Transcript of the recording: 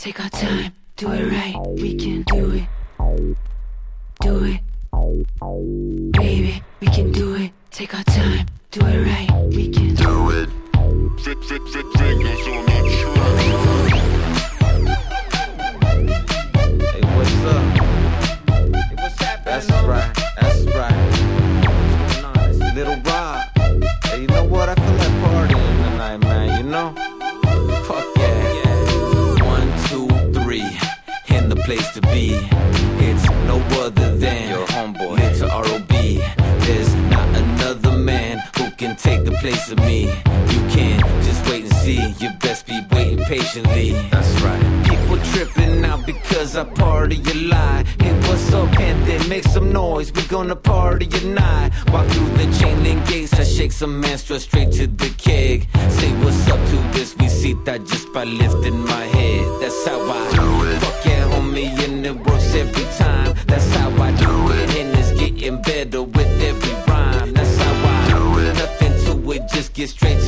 take our time, do it right, we can do it. Do it. Baby, we can do it. Take our time, do it right, we can do it. Fingers on the track. Hey, what's up? Hey, what's happening? That's right, that's right. What's going on? It's Little Rob. Hey, you know what? I feel like partying tonight, man, you know? Fuck yeah. 1, 2, 3, in the place to be. It's no other than your homeboy, Little R.O.B. There's not another man who can take the place of me. You can't just wait and see, you best be waiting patiently. That's right. People tripping out because I party a lot. Hey, what's up, Panther? Make some noise, we gonna party tonight. Walk through the chain link gates, I shake some man straight to the keg. Say what's up to this, we see that just by lifting my head. That's how I do it. Fuck yeah, homie, and it works every time. That's how I do it, and it's getting better with every rhyme. That's how I do it. Nothing to it, just get straight